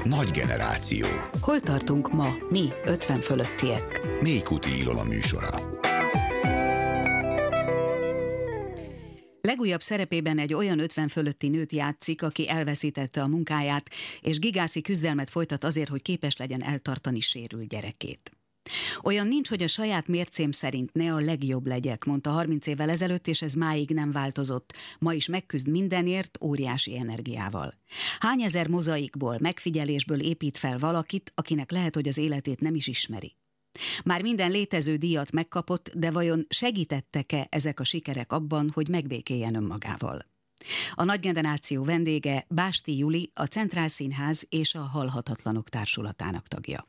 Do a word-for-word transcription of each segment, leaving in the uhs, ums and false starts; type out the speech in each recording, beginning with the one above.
Nagy generáció. Hol tartunk ma, mi, ötven fölöttiek? Mélykuti Ilona műsora. Legújabb szerepében egy olyan ötven fölötti nőt játszik, aki elveszítette a munkáját, és gigászi küzdelmet folytat azért, hogy képes legyen eltartani sérült gyerekét. Olyan nincs, hogy a saját mércém szerint ne a legjobb legyek, mondta harminc évvel ezelőtt, és ez máig nem változott. Ma is megküzd mindenért óriási energiával. Hány ezer mozaikból, megfigyelésből épít fel valakit, akinek lehet, hogy az életét nem is ismeri. Már minden létező díjat megkapott, de vajon segítettek-e ezek a sikerek abban, hogy megbékéljen önmagával? A Nagy generáció vendége Básti Juli, a Centrál Színház és a Halhatatlanok Társulatának tagja.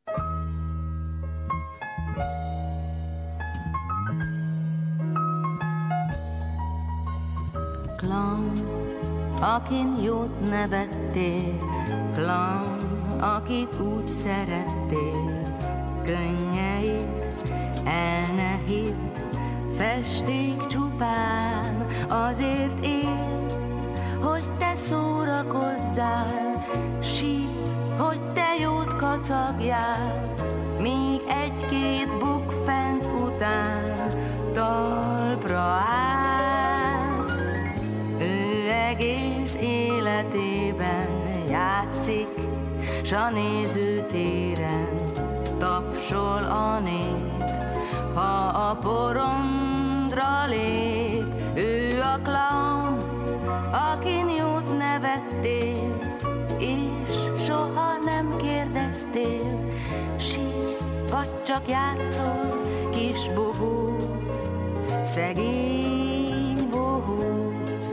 Clown, akin jót nevettél, clown, akit úgy szerettél, könnyeit el ne hidd, festék csupán azért él, hogy te szórakozzál, sír, hogy te jót kacagjál, míg egy-két bukfenc után talpra áll. Ő egész életében játszik, s a nézőtéren tapsol a nép. Ha a porondra lép, ő a clown, akin jót nevettél, és soha nem kérdeztél. Sírsz, vagy csak játszol, kis bohóc, szegény bohóc.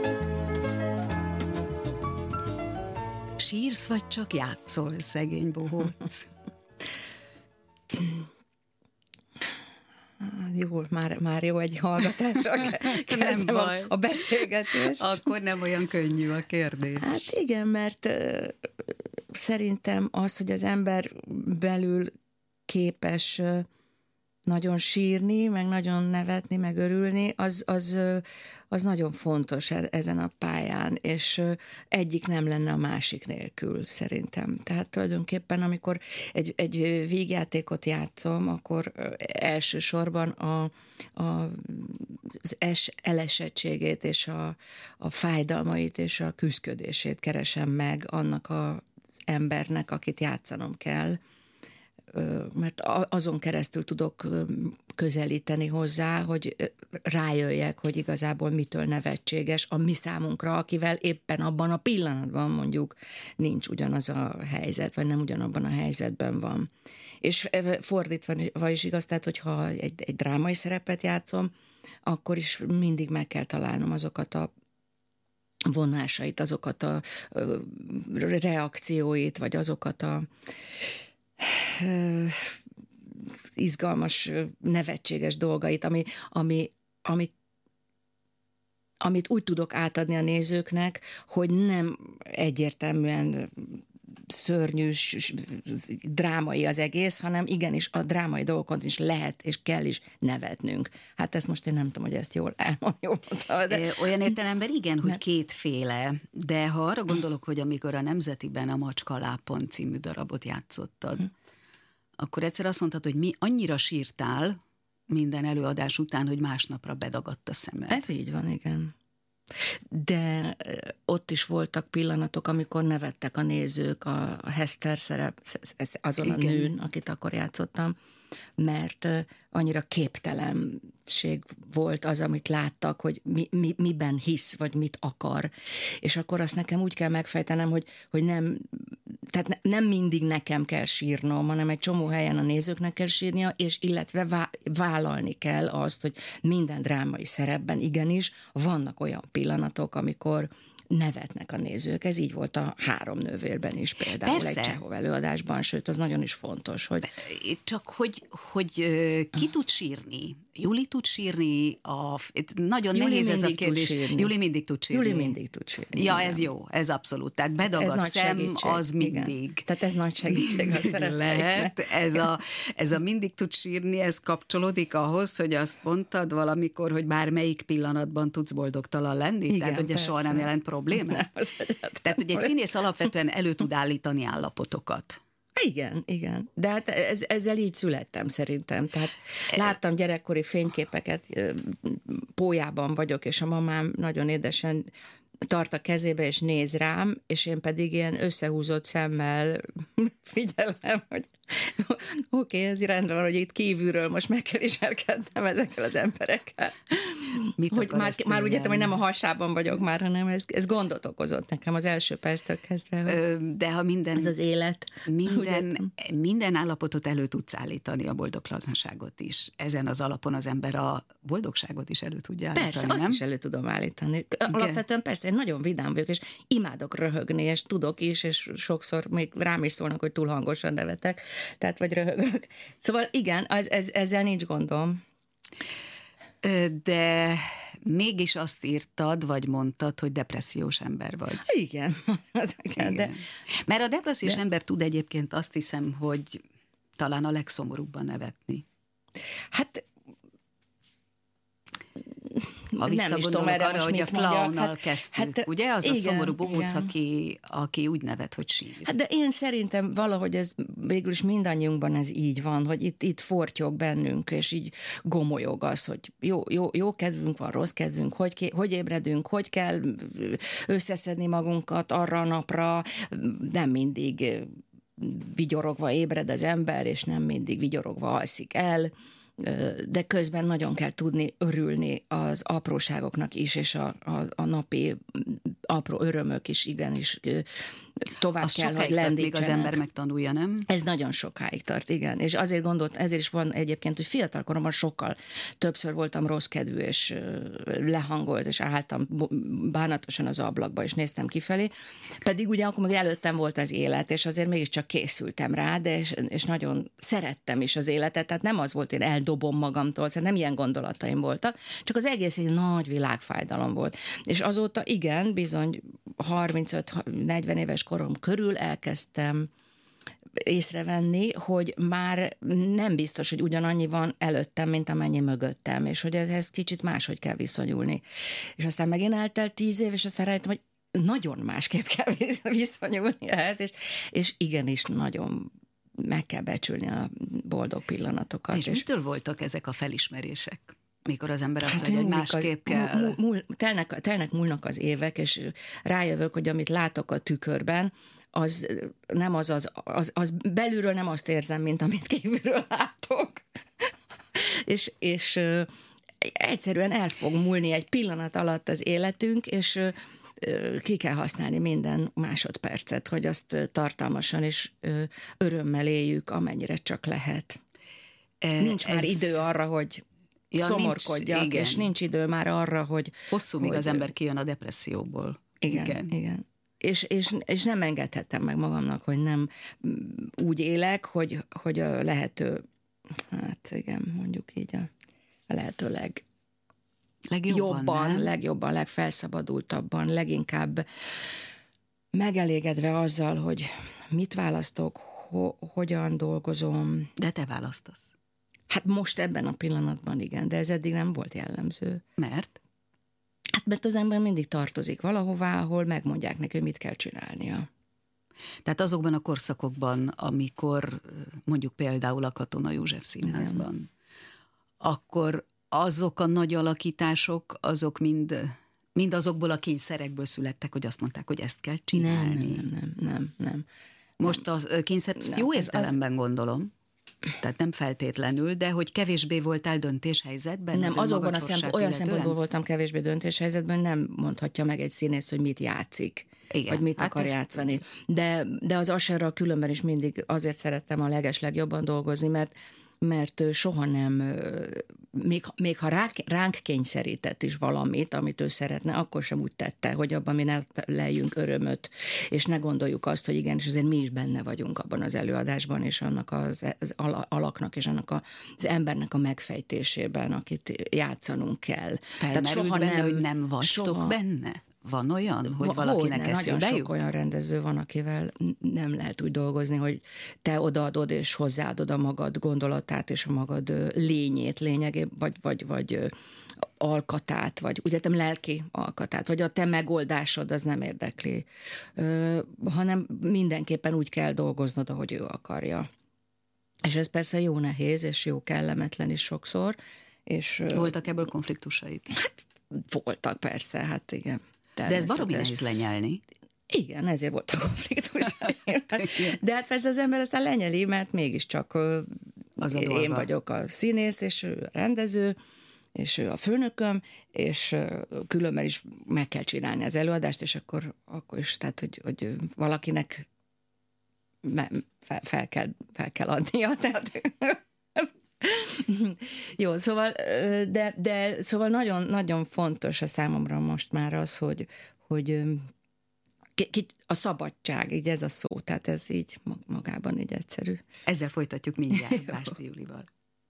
Sírsz, vagy csak játszol, szegény bohóc? Jó, már, már jó egy hallgatással kezdem a, a beszélgetést. Akkor nem olyan könnyű a kérdés. Hát igen, mert uh, szerintem az, hogy az ember belül képes uh, nagyon sírni, meg nagyon nevetni, meg örülni, az, az, uh, az nagyon fontos ezen a pályán, és uh, egyik nem lenne a másik nélkül, szerintem. Tehát tulajdonképpen, amikor egy, egy vígjátékot játszom, akkor uh, elsősorban a, a, az es, elesettségét és a, a fájdalmait és a küszködését keresem meg annak az embernek, akit játszanom kell, mert azon keresztül tudok közelíteni hozzá, hogy rájöjjek, hogy igazából mitől nevetséges a mi számunkra, akivel éppen abban a pillanatban mondjuk nincs ugyanaz a helyzet, vagy nem ugyanabban a helyzetben van. És fordítva is igaz, tehát hogyha egy, egy drámai szerepet játszom, akkor is mindig meg kell találnom azokat a vonásait, azokat a reakcióit, vagy azokat a izgalmas, nevetséges dolgait, ami, ami, amit, amit úgy tudok átadni a nézőknek, hogy nem egyértelműen szörnyű, drámai az egész, hanem igenis a drámai dolgokon is lehet és kell is nevetnünk. Hát ezt most én nem tudom, hogy ezt jól elmondom. De... Olyan értelemben igen, hogy kétféle, de ha arra gondolok, hogy amikor a Nemzetiben a Macskalápon című darabot játszottad, hm. akkor egyszer azt mondtad, hogy mi annyira sírtál minden előadás után, hogy másnapra bedagadt a szemed. Ez így van, igen. De ott is voltak pillanatok, amikor nevettek a nézők a Hester szerep, azon igen. a nőn, akit akkor játszottam, mert annyira képtelenség volt az, amit láttak, hogy mi, mi, miben hisz, vagy mit akar. És akkor azt nekem úgy kell megfejtenem, hogy, hogy nem, tehát ne, nem mindig nekem kell sírnom, hanem egy csomó helyen a nézőknek kell sírnia, és illetve vá, vállalni kell azt, hogy minden drámai szerepben igenis vannak olyan pillanatok, amikor nevetnek a nézők. Ez így volt a Három nővérben is például. Persze. Egy Csehov előadásban, sőt, az nagyon is fontos, hogy... Csak hogy, hogy ki tud sírni? Juli tud sírni? A... Nagyon Juli nehéz ez a kérdés. Juli mindig tud sírni. Juli mindig tud sírni. Ja, ez jó, ez abszolút. Tehát bedagadt szem, segítség. Az mindig. Igen. Tehát ez nagy segítség a Lehet. Ez a, ez a mindig tud sírni, ez kapcsolódik ahhoz, hogy azt mondtad valamikor, hogy bármelyik pillanatban tudsz boldogtalan lenni? Igen, tehát, hogy ez soha nem jelent problémát. probléma? Nem, az Tehát ugye egy színész alapvetően elő tud állítani állapotokat. Igen, igen. De hát ez, ezzel így születtem szerintem. Tehát láttam gyerekkori fényképeket, pólyában vagyok, és a mamám nagyon édesen tart a kezébe, és néz rám, és én pedig ilyen összehúzott szemmel figyelem, hogy oké, okay, ez rendben van, hogy itt kívülről most meg kell ismerkednem ezekkel az emberekkel. Mit hogy már, már úgy értem, hogy nem a hasában vagyok már, hanem ez, ez gondot okozott nekem az első perctől kezdve. Hogy de ha minden... Ez az élet. Minden, minden állapotot elő tudsz állítani, a boldoglanságot is. Ezen az alapon az ember a boldogságot is elő tudja állítani, persze, nem? azt is elő tudom állítani. Alapvetően persze, én nagyon vidám vagyok, és imádok röhögni, és tudok is, és sokszor még rám is szólnak, hogy túl hangosan nevetek, tehát vagy röhögök. Szóval igen, az, ez, ezzel nincs gondom. De mégis azt írtad, vagy mondtad, hogy depressziós ember vagy. Igen. Az, igen, igen. De, mert a depressziós de, ember tud egyébként, azt hiszem, hogy talán a legszomorúbban nevetni. Hát ha visszagondolok arra, hogy a klaunnal hát, kezdtük, hát, ugye? Az igen, a szomorú bohóc, aki, aki úgy nevet, hogy sír. Hát de én szerintem valahogy ez végül is mindannyiunkban ez így van, hogy itt, itt fortyog bennünk, és így gomolyog az, hogy jó, jó, jó kedvünk van, rossz kedvünk, hogy, hogy ébredünk, hogy kell összeszedni magunkat arra a napra, nem mindig vigyorogva ébred az ember, és nem mindig vigyorogva alszik el, de közben nagyon kell tudni örülni az apróságoknak is, és a, a, a napi apró örömök is igenis tovább az kell, hogy lendítsenek. Az ember megtanulja, nem? Ez nagyon sokáig tart, igen. És azért gondolt, ezért is van egyébként, hogy fiatal koromban sokkal többször voltam rossz kedvű, és lehangolt, és álltam bánatosan az ablakba, és néztem kifelé. Pedig ugye akkor meg előttem volt az élet, és azért mégiscsak készültem rá, de és, és nagyon szerettem is az életet, tehát nem az volt, hogy én eldobom magamtól, szóval nem ilyen gondolataim voltak, csak az egész egy nagy világfájdalom volt. És azóta igen, bizony harmincöt-negyven éves korom körül elkezdtem észrevenni, hogy már nem biztos, hogy ugyanannyi van előttem, mint amennyi mögöttem, és hogy ehhez kicsit máshogy kell viszonyulni. És aztán megint eltelt tíz év, és aztán rájöttem, hogy nagyon másképp kell viszonyulni ehhez, és, és igenis nagyon meg kell becsülni a boldog pillanatokat. És, és mitől voltak ezek a felismerések? Mikor az ember azt hát mondja, hogy másképp az, kell. Múl, múl, telnek, telnek, múlnak az évek, és rájövök, hogy amit látok a tükörben, az nem az, az, az, az belülről nem azt érzem, mint amit kívülről látok. és és uh, egyszerűen el fog múlni egy pillanat alatt az életünk, és uh, ki kell használni minden másodpercet, hogy azt tartalmasan és uh, örömmel éljük, amennyire csak lehet. E, nincs ez... már idő arra, hogy ja, szomorkodjak, nincs, és nincs idő már arra, hogy... Hosszú, hogy, míg az ember kijön a depresszióból. Igen, igen. igen. És, és, és nem engedhettem meg magamnak, hogy nem úgy élek, hogy, hogy a lehető, hát igen, mondjuk így a, a lehető leg, legjobban, jobban, legjobban, legfelszabadultabban, leginkább megelégedve azzal, hogy mit választok, ho, hogyan dolgozom. De te választasz. Hát most ebben a pillanatban igen, de ez eddig nem volt jellemző. Mert? Hát mert az ember mindig tartozik valahová, ahol megmondják neki, hogy mit kell csinálnia. Tehát azokban a korszakokban, amikor mondjuk például a Katona József Színházban, igen. akkor azok a nagy alakítások, azok mind, mind azokból a kényszerekből születtek, hogy azt mondták, hogy ezt kell csinálni. Nem, nem, nem, nem. nem. Most a kényszert jó értelemben az... gondolom, tehát nem feltétlenül, de hogy kevésbé voltál döntéshelyzetben? Nem, azokban a szempont, olyan szempontból voltam kevésbé döntéshelyzetben, nem mondhatja meg egy színész, hogy mit játszik, igen, vagy mit hát akar ezt... játszani. De, de az Asherral különben is mindig azért szerettem a legeslegjobban dolgozni, mert mert soha nem, még, még ha ránk, ránk kényszerített is valamit, amit ő szeretne, akkor sem úgy tette, hogy abban mi ne lejjünk örömöt, és ne gondoljuk azt, hogy igenis azért mi is benne vagyunk abban az előadásban, és annak az, az alaknak, és annak az embernek a megfejtésében, akit játszanunk kell. Felmerült benne, nem, hogy nem vagytok soha... benne? Van olyan, hogy Va- valakinek hogyne, eszébe nagyon jut? sok olyan rendező van, akivel nem lehet úgy dolgozni, hogy te odaadod és hozzáadod a magad gondolatát és a magad ö, lényét, lényegét, vagy, vagy, vagy ö, alkatát, vagy ugye te lelki alkatát, vagy a te megoldásod, az nem érdekli, ö, hanem mindenképpen úgy kell dolgoznod, ahogy ő akarja. És ez persze jó nehéz, és jó kellemetlen is sokszor. És, Voltak ebből konfliktusaid? Hát voltak persze, hát igen. De ez baromi nehéz lenyelni. Igen, ezért volt a konfliktus. De hát persze az ember aztán lenyeli, mert mégiscsak az a én dolga. vagyok a színész, és ő a rendező, és ő a főnököm, és különben is meg kell csinálni az előadást, és akkor, akkor is, tehát, hogy, hogy valakinek fel, fel, kell, fel kell adnia, tehát jó, szóval, de, de szóval nagyon, nagyon fontos a számomra most már az, hogy, hogy a szabadság, így ez a szó, tehát ez így magában így egyszerű. Ezzel folytatjuk mindjárt Básti Julival.